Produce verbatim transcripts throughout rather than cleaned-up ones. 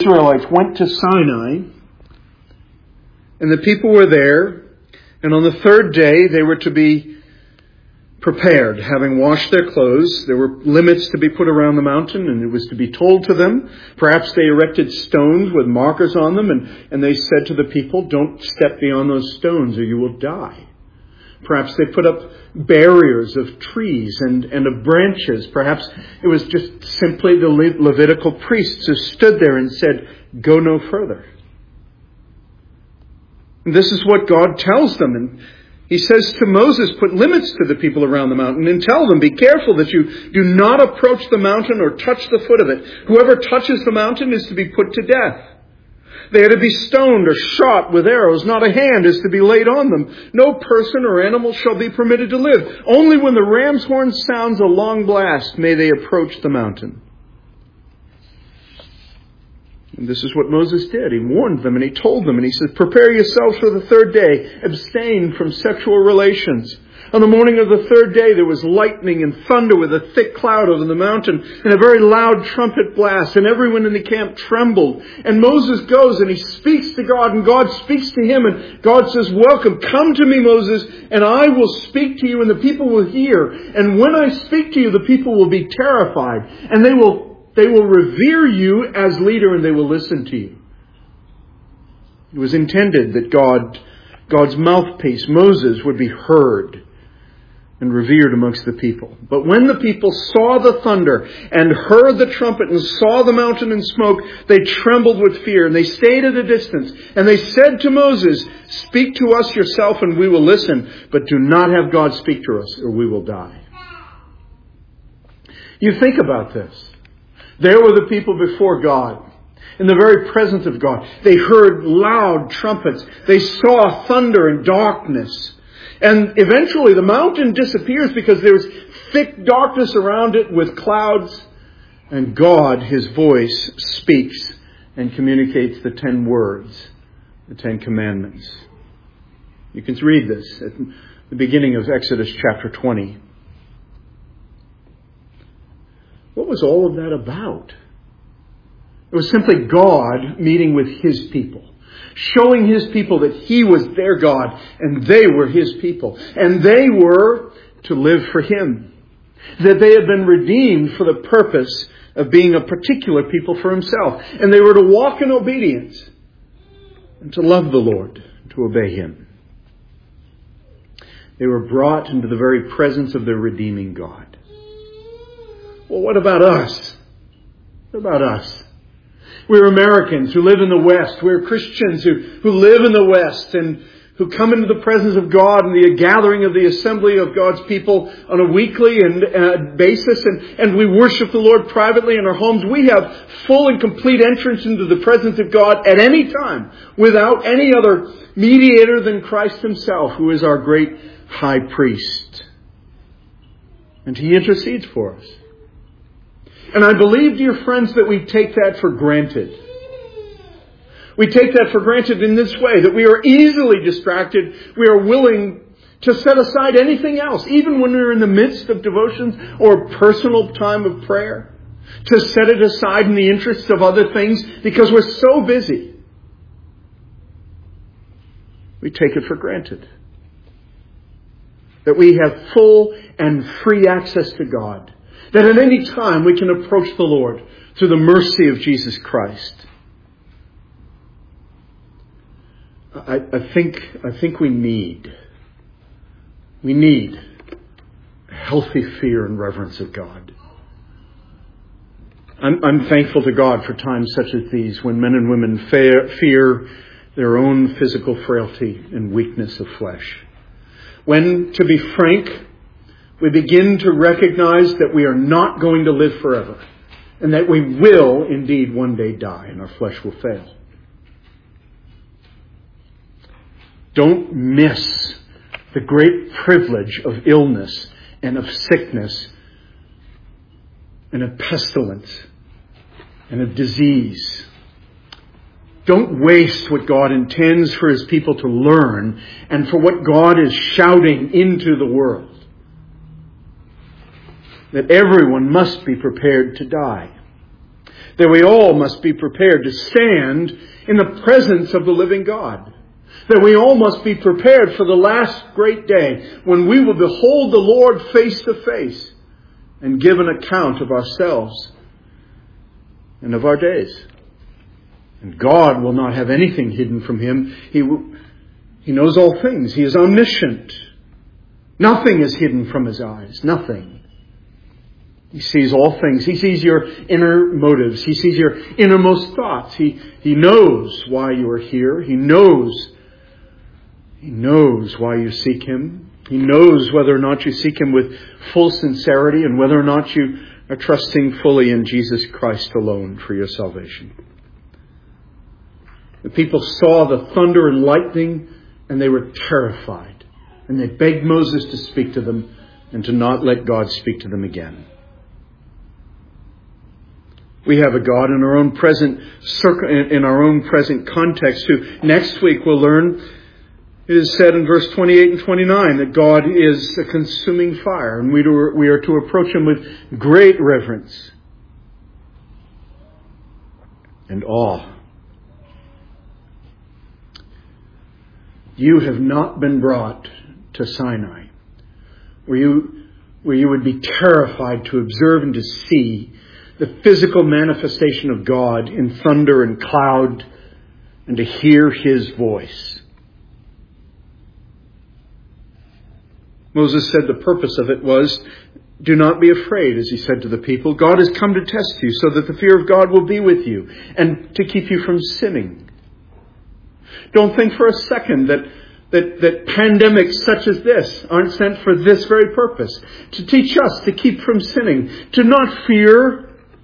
Israelites went to Sinai, and the people were there, and on the third day they were to be prepared, having washed their clothes. There were limits to be put around the mountain, and it was to be told to them. Perhaps they erected stones with markers on them, and, and they said to the people, don't step beyond those stones or you will die. Perhaps they put up barriers of trees and, and of branches. Perhaps it was just simply the Le- Levitical priests who stood there and said, go no further. And this is what God tells them. And He says to Moses, put limits to the people around the mountain and tell them, be careful that you do not approach the mountain or touch the foot of it. Whoever touches the mountain is to be put to death. They are to be stoned or shot with arrows. Not a hand is to be laid on them. No person or animal shall be permitted to live. Only when the ram's horn sounds a long blast may they approach the mountain. And this is what Moses did. He warned them and he told them, and he said, prepare yourselves for the third day. Abstain from sexual relations. On the morning of the third day, there was lightning and thunder with a thick cloud over the mountain and a very loud trumpet blast, and everyone in the camp trembled. And Moses goes and he speaks to God, and God speaks to him, and God says, welcome, come to me, Moses, and I will speak to you, and the people will hear. And when I speak to you, the people will be terrified, and they will They will revere you as leader, and they will listen to you. It was intended that God, God's mouthpiece, Moses, would be heard and revered amongst the people. But when the people saw the thunder and heard the trumpet and saw the mountain in smoke, they trembled with fear, and they stayed at a distance. And they said to Moses, speak to us yourself and we will listen, but do not have God speak to us or we will die. You think about this. There were the people before God, in the very presence of God. They heard loud trumpets. They saw thunder and darkness. And eventually the mountain disappears because there's thick darkness around it with clouds. And God, His voice, speaks and communicates the ten words, the Ten Commandments. You can read this at the beginning of Exodus chapter twenty. What was all of that about? It was simply God meeting with His people, showing His people that He was their God and they were His people. And they were to live for Him. That they had been redeemed for the purpose of being a particular people for Himself. And they were to walk in obedience and to love the Lord, to obey Him. They were brought into the very presence of their redeeming God. Well, what about us? What about us? We're Americans who live in the West. We're Christians who, who live in the West and who come into the presence of God and the gathering of the assembly of God's people on a weekly and uh, basis. And, and we worship the Lord privately in our homes. We have full and complete entrance into the presence of God at any time without any other mediator than Christ Himself, who is our great high priest. And He intercedes for us. And I believe, dear friends, that we take that for granted. We take that for granted in this way, that we are easily distracted. We are willing to set aside anything else, even when we're in the midst of devotions or personal time of prayer, to set it aside in the interests of other things because we're so busy. We take it for granted. That we have full and free access to God. That at any time we can approach the Lord through the mercy of Jesus Christ. I, I think I think we need we need a healthy fear and reverence of God. I'm, I'm thankful to God for times such as these when men and women fear, fear their own physical frailty and weakness of flesh. When, to be frank, we begin to recognize that we are not going to live forever and that we will indeed one day die and our flesh will fail. Don't miss the great privilege of illness and of sickness and of pestilence and of disease. Don't waste what God intends for His people to learn and for what God is shouting into the world. That everyone must be prepared to die. That we all must be prepared to stand in the presence of the living God. That we all must be prepared for the last great day when we will behold the Lord face to face and give an account of ourselves and of our days. And God will not have anything hidden from Him. He, he knows all things. He is omniscient. Nothing is hidden from His eyes. Nothing. He sees all things. He sees your inner motives. He sees your innermost thoughts. He, he knows why you are here. He knows. He knows why you seek Him. He knows whether or not you seek Him with full sincerity and whether or not you are trusting fully in Jesus Christ alone for your salvation. The people saw the thunder and lightning and they were terrified. And they begged Moses to speak to them and to not let God speak to them again. We have a God in our own present in our own present context who next week we'll learn, it is said in verse twenty-eight and twenty-nine that God is a consuming fire and we we are to approach Him with great reverence and awe. You have not been brought to Sinai, where you, where you would be terrified to observe and to see the physical manifestation of God in thunder and cloud and to hear His voice. Moses said the purpose of it was, do not be afraid, as he said to the people. God has come to test you so that the fear of God will be with you and to keep you from sinning. Don't think for a second that, that, that pandemics such as this aren't sent for this very purpose. To teach us to keep from sinning, to not fear,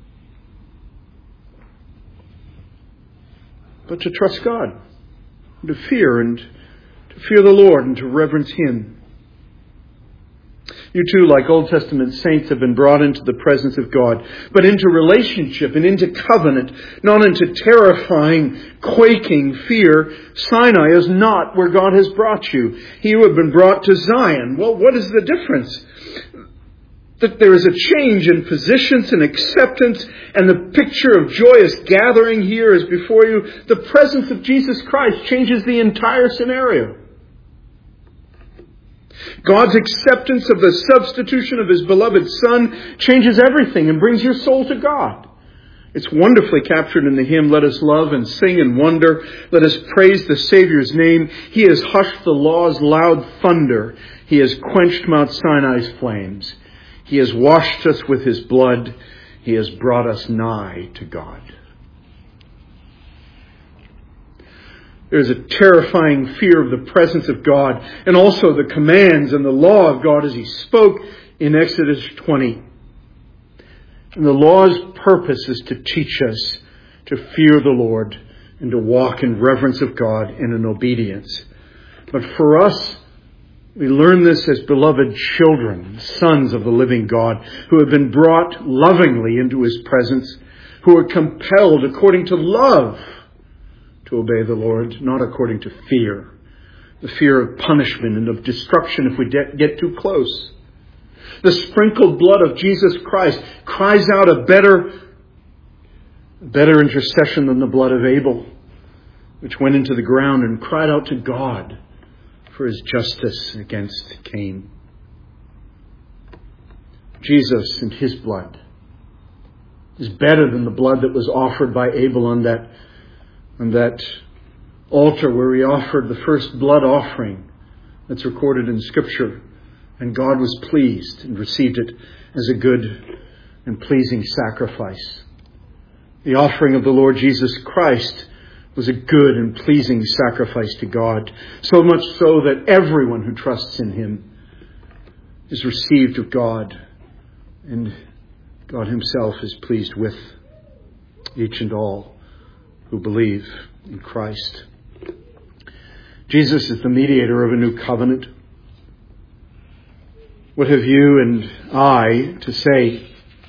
but to trust God, to fear and to fear the Lord and to reverence Him. You too, like Old Testament saints, have been brought into the presence of God, but into relationship and into covenant, not into terrifying, quaking fear. Sinai is not where God has brought you. You have been brought to Zion. Well, what is the difference? That there is a change in positions and acceptance, and the picture of joyous gathering here is before you. The presence of Jesus Christ changes the entire scenario. God's acceptance of the substitution of His beloved Son changes everything and brings your soul to God. It's wonderfully captured in the hymn, Let Us Love and Sing and Wonder. Let us praise the Savior's name. He has hushed the law's loud thunder. He has quenched Mount Sinai's flames. He has washed us with His blood. He has brought us nigh to God. There's a terrifying fear of the presence of God and also the commands and the law of God as He spoke in Exodus twenty. And the law's purpose is to teach us to fear the Lord and to walk in reverence of God and in obedience. But for us, we learn this as beloved children, sons of the living God, who have been brought lovingly into His presence, who are compelled according to love to obey the Lord, not according to fear. The fear of punishment and of destruction if we de- get too close. The sprinkled blood of Jesus Christ cries out a better, better intercession than the blood of Abel, which went into the ground and cried out to God for His justice against Cain. Jesus and His blood is better than the blood that was offered by Abel on that on that altar where he offered the first blood offering that's recorded in Scripture. And God was pleased and received it as a good and pleasing sacrifice. The offering of the Lord Jesus Christ was a good and pleasing sacrifice to God, so much so that everyone who trusts in Him is received of God, and God Himself is pleased with each and all who believe in Christ. Jesus is the mediator of a new covenant. What have you and I to say?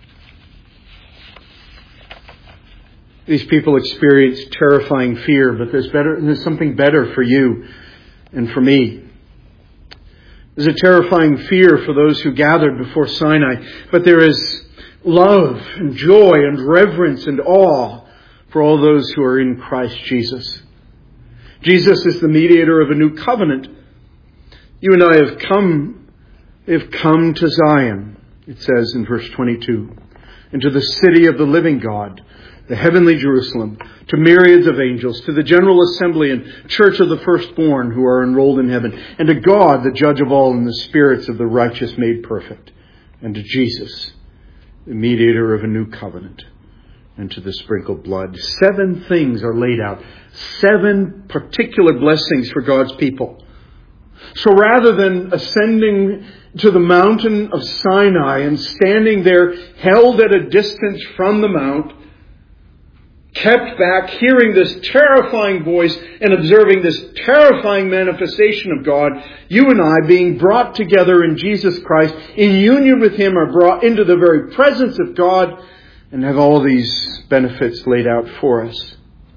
These people experience terrifying fear, but there's better, there's something better for you and for me. There's a terrifying fear for those who gathered before Sinai, but there is love and joy and reverence and awe for all those who are in Christ Jesus. Jesus is the mediator of a new covenant. You and I have come, have come to Zion, it says in verse twenty-two, into the city of the living God, the heavenly Jerusalem, to myriads of angels, to the general assembly and church of the firstborn who are enrolled in heaven, and to God, the judge of all, and the spirits of the righteous made perfect, and to Jesus, the mediator of a new covenant, and to the sprinkled blood. Seven things are laid out. Seven particular blessings for God's people. So rather than ascending to the mountain of Sinai and standing there held at a distance from the mount, kept back, hearing this terrifying voice and observing this terrifying manifestation of God, you and I, being brought together in Jesus Christ, in union with Him, are brought into the very presence of God and have all these benefits laid out for us.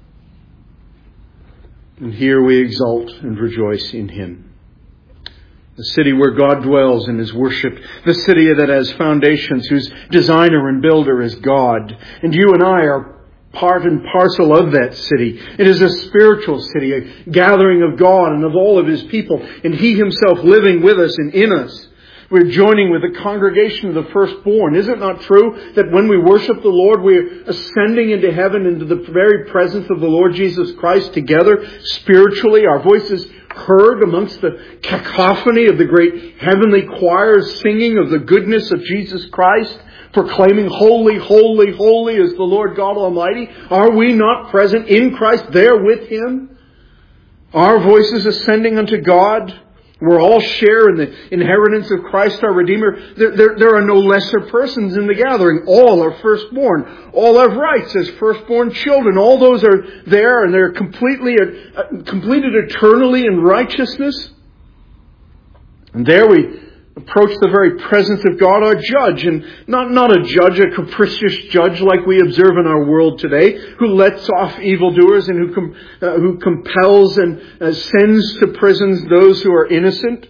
And here we exult and rejoice in Him. The city where God dwells and is worshipped. The city that has foundations, whose designer and builder is God. And you and I are part and parcel of that city. It is a spiritual city, a gathering of God and of all of His people, and He Himself living with us and in us. We're joining with the congregation of the firstborn. Is it not true that when we worship the Lord, we're ascending into heaven, into the very presence of the Lord Jesus Christ together, spiritually? Our voices heard amongst the cacophony of the great heavenly choirs singing of the goodness of Jesus Christ, proclaiming, holy, holy, holy is the Lord God Almighty. Are we not present in Christ there with Him? Our voices ascending unto God. We're all share in the inheritance of Christ our Redeemer. There, there, there are no lesser persons in the gathering. All are firstborn. All have rights as firstborn children. All those are there, and they're completely uh, completed eternally in righteousness. And there we approach the very presence of God, our judge, and not, not a judge, a capricious judge like we observe in our world today, who lets off evildoers and who com, uh, who compels and uh, sends to prisons those who are innocent.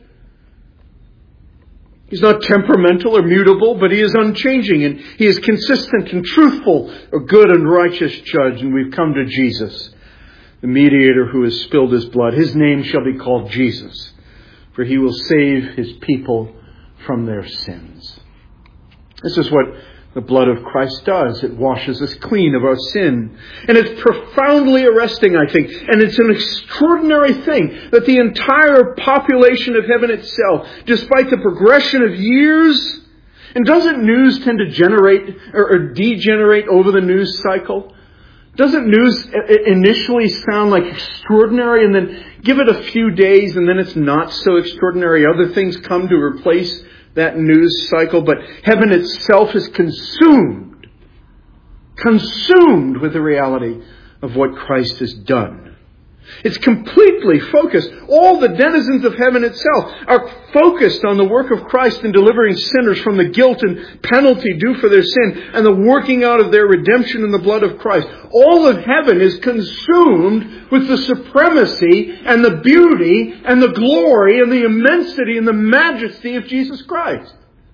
He's not temperamental or mutable, but He is unchanging, and He is consistent and truthful, a good and righteous judge. And we've come to Jesus, the mediator who has spilled His blood. His name shall be called Jesus, for He will save His people from their sins. This is what the blood of Christ does. It washes us clean of our sin. And it's profoundly arresting, I think. And it's an extraordinary thing that the entire population of heaven itself, despite the progression of years, and doesn't news tend to generate or, or degenerate over the news cycle? Doesn't news initially sound like extraordinary, and then give it a few days and then it's not so extraordinary? Other things come to replace that news cycle, but heaven itself is consumed, consumed with the reality of what Christ has done. It's completely focused. All the denizens of heaven itself are focused on the work of Christ in delivering sinners from the guilt and penalty due for their sin and the working out of their redemption in the blood of Christ. All of heaven is consumed with the supremacy and the beauty and the glory and the immensity and the majesty of Jesus Christ.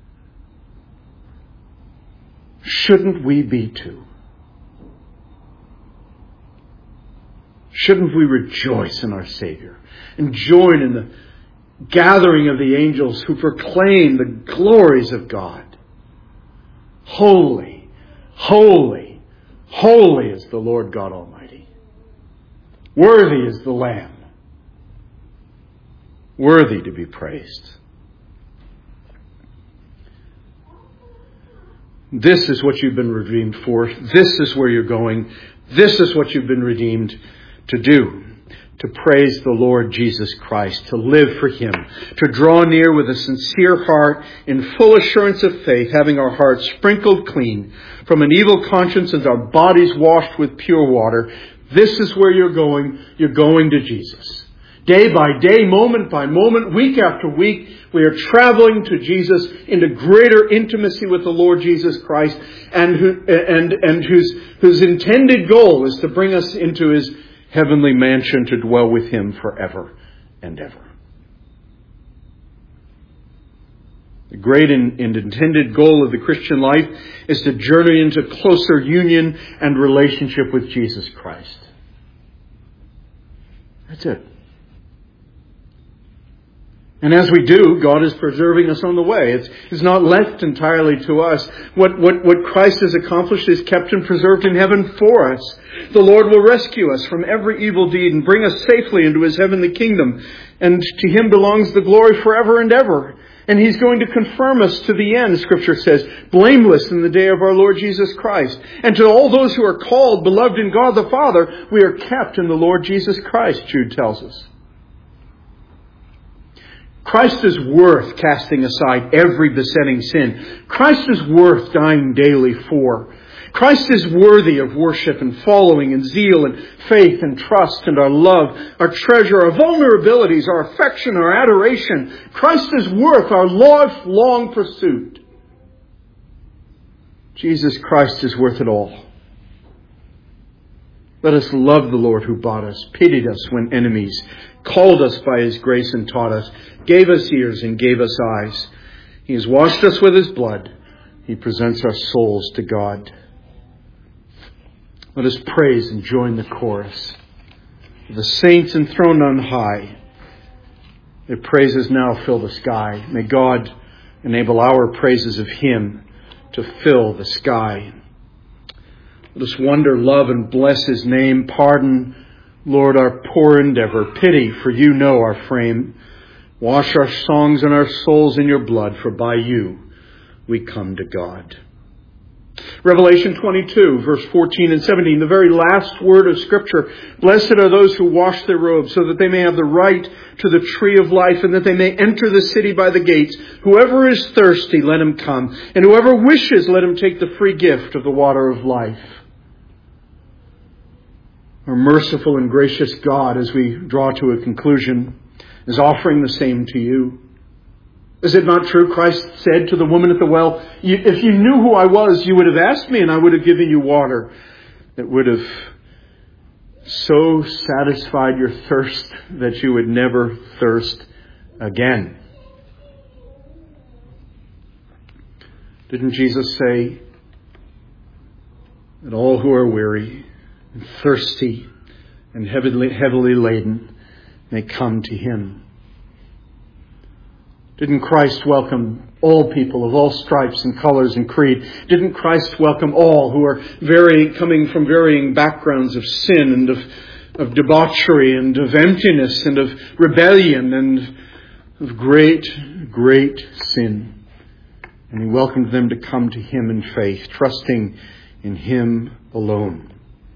Shouldn't we be too? Shouldn't we rejoice in our Savior and join in the gathering of the angels who proclaim the glories of God? Holy, holy, holy is the Lord God Almighty. Worthy is the Lamb. Worthy to be praised. This is what you've been redeemed for. This is where you're going. This is what you've been redeemed to do, to praise the Lord Jesus Christ, to live for Him, to draw near with a sincere heart in full assurance of faith, having our hearts sprinkled clean from an evil conscience and our bodies washed with pure water. This is where you're going. You're going to Jesus. Day by day, moment by moment, week after week, we are traveling to Jesus into greater intimacy with the Lord Jesus Christ, and who, and, and whose, whose intended goal is to bring us into His heavenly mansion to dwell with Him forever and ever. The great and intended goal of the Christian life is to journey into closer union and relationship with Jesus Christ. That's it. And as we do, God is preserving us on the way. It's, it's not left entirely to us. What, what, what Christ has accomplished is kept and preserved in heaven for us. The Lord will rescue us from every evil deed and bring us safely into His heavenly kingdom. And to Him belongs the glory forever and ever. And He's going to confirm us to the end, Scripture says, blameless in the day of our Lord Jesus Christ. And to all those who are called, beloved in God the Father, we are kept in the Lord Jesus Christ, Jude tells us. Christ is worth casting aside every besetting sin. Christ is worth dying daily for. Christ is worthy of worship and following and zeal and faith and trust and our love, our treasure, our vulnerabilities, our affection, our adoration. Christ is worth our lifelong pursuit. Jesus Christ is worth it all. Let us love the Lord who bought us, pitied us when enemies, called us by His grace and taught us, gave us ears and gave us eyes. He has washed us with His blood. He presents our souls to God. Let us praise and join the chorus. The saints enthroned on high, their praises now fill the sky. May God enable our praises of Him to fill the sky. Let us wonder, love, and bless His name. Pardon, Lord, our poor endeavor. Pity, for You know our frame. Wash our songs and our souls in Your blood, for by You we come to God. Revelation twenty-two, verse fourteen and seventeen, the very last word of Scripture. Blessed are those who wash their robes, so that they may have the right to the tree of life, and that they may enter the city by the gates. Whoever is thirsty, let him come. And whoever wishes, let him take the free gift of the water of life. Our merciful and gracious God, as we draw to a conclusion, is offering the same to you. Is it not true? Christ said to the woman at the well, if you knew who I was, you would have asked me and I would have given you water that would have so satisfied your thirst that you would never thirst again. Didn't Jesus say that all who are weary and thirsty and heavily, heavily laden may come to Him? Didn't Christ welcome all people of all stripes and colors and creed? Didn't Christ welcome all who are varying, coming from varying backgrounds of sin and of, of debauchery and of emptiness and of rebellion and of great, great sin? And He welcomed them to come to Him in faith, trusting in Him alone.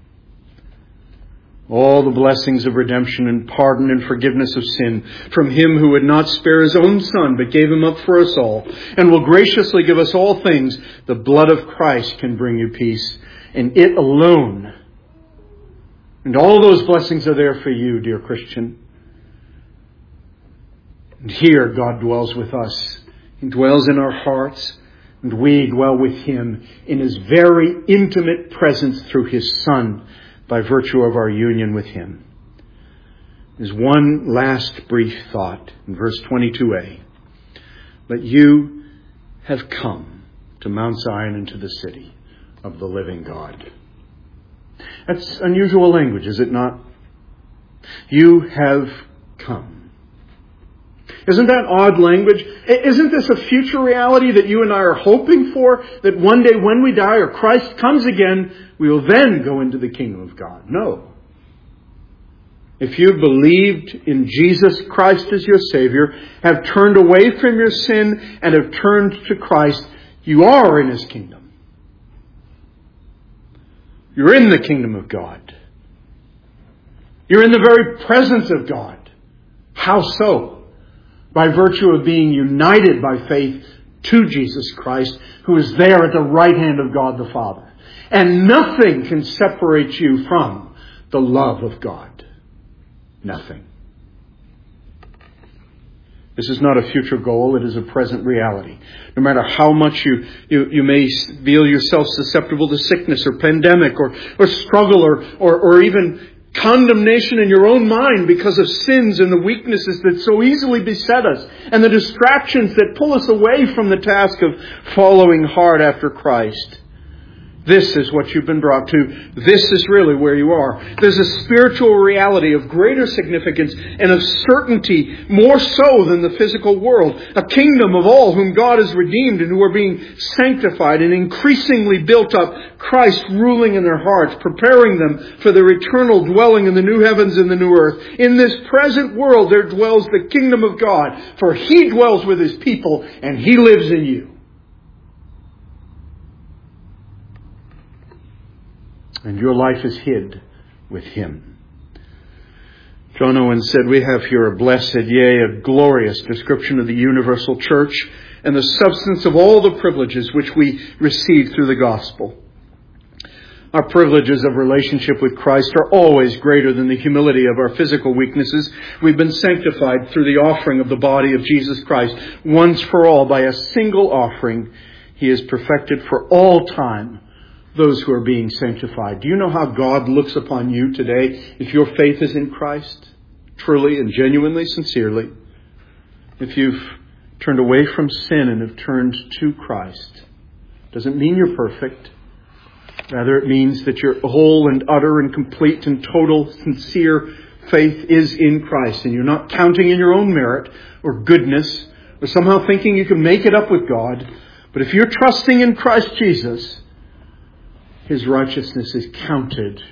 All the blessings of redemption and pardon and forgiveness of sin from Him who would not spare His own Son, but gave Him up for us all, and will graciously give us all things. The blood of Christ can bring you peace, and it alone. And all those blessings are there for you, dear Christian. And here God dwells with us. He dwells in our hearts, and we dwell with Him in His very intimate presence through His Son, by virtue of our union with Him. There's one last brief thought in verse twenty-two a. But you have come to Mount Zion and to the city of the living God. That's unusual language, is it not? You have come. Isn't that odd language? Isn't this a future reality that you and I are hoping for? That one day when we die or Christ comes again, we will then go into the kingdom of God? No. If you believed in Jesus Christ as your Savior, have turned away from your sin and have turned to Christ, you are in His kingdom. You're in the kingdom of God. You're in the very presence of God. How so? By virtue of being united by faith to Jesus Christ, who is there at the right hand of God the Father. And nothing can separate you from the love of God. Nothing. This is not a future goal, it is a present reality. No matter how much you, you, you may feel yourself susceptible to sickness or pandemic or, or struggle or, or, or even condemnation in your own mind because of sins and the weaknesses that so easily beset us, and the distractions that pull us away from the task of following hard after Christ. This is what you've been brought to. This is really where you are. There's a spiritual reality of greater significance and of certainty, more so than the physical world. A kingdom of all whom God has redeemed and who are being sanctified and increasingly built up. Christ ruling in their hearts, preparing them for their eternal dwelling in the new heavens and the new earth. In this present world there dwells the kingdom of God, for He dwells with His people and He lives in you. And your life is hid with Him. John Owen said, we have here a blessed, yea, a glorious description of the universal church and the substance of all the privileges which we receive through the gospel. Our privileges of relationship with Christ are always greater than the humility of our physical weaknesses. We've been sanctified through the offering of the body of Jesus Christ. Once for all, by a single offering, He is perfected for all time those who are being sanctified. Do you know how God looks upon you today if your faith is in Christ? Truly and genuinely, sincerely. If you've turned away from sin and have turned to Christ. Doesn't mean you're perfect. Rather, it means that your whole and utter and complete and total sincere faith is in Christ. And you're not counting in your own merit or goodness or somehow thinking you can make it up with God. But if you're trusting in Christ Jesus, His righteousness is counted.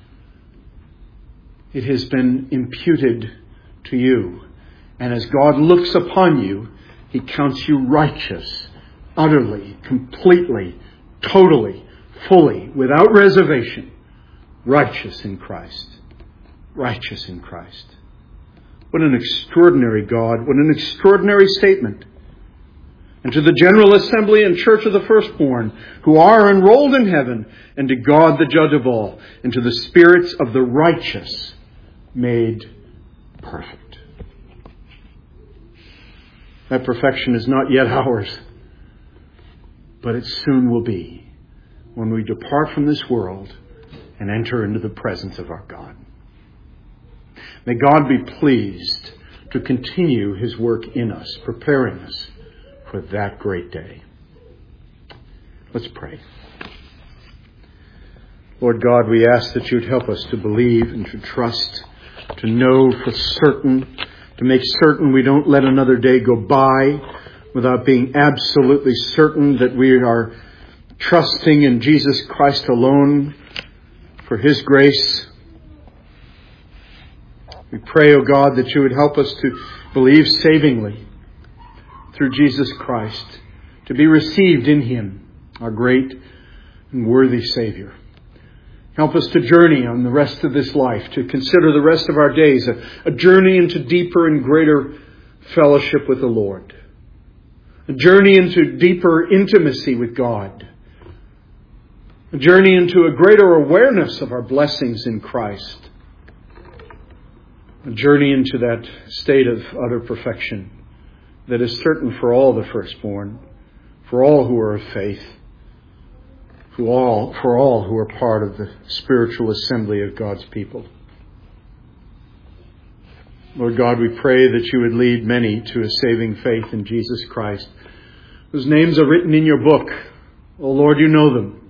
It has been imputed to you. And as God looks upon you, He counts you righteous, utterly, completely, totally, fully, without reservation, righteous in Christ. Righteous in Christ. What an extraordinary God. What an extraordinary statement. And to the General Assembly and Church of the Firstborn, who are enrolled in heaven, and to God the Judge of all, and to the spirits of the righteous made perfect. That perfection is not yet ours, but it soon will be when we depart from this world and enter into the presence of our God. May God be pleased to continue His work in us, preparing us for that great day. Let's pray. Lord God, we ask that you'd help us to believe and to trust, to know for certain, to make certain we don't let another day go by without being absolutely certain that we are trusting in Jesus Christ alone for His grace. We pray, O God, that you would help us to believe savingly through Jesus Christ, to be received in Him, our great and worthy Savior. Help us to journey on the rest of this life, to consider the rest of our days a, a journey into deeper and greater fellowship with the Lord. A journey into deeper intimacy with God. A journey into a greater awareness of our blessings in Christ. A journey into that state of utter perfection that is certain for all the firstborn, for all who are of faith, for all, for all who are part of the spiritual assembly of God's people. Lord God, we pray that you would lead many to a saving faith in Jesus Christ, whose names are written in your book. Oh Lord, you know them.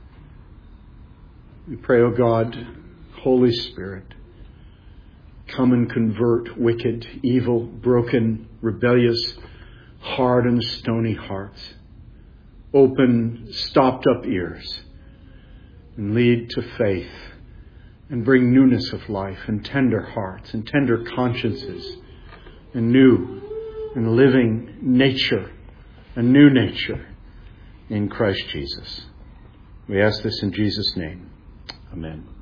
We pray, O God, Holy Spirit, come and convert wicked, evil, broken, rebellious, hard and stony hearts. Open stopped up ears and lead to faith and bring newness of life and tender hearts and tender consciences and new and living nature, a new nature in Christ Jesus. We ask this in Jesus' name. Amen.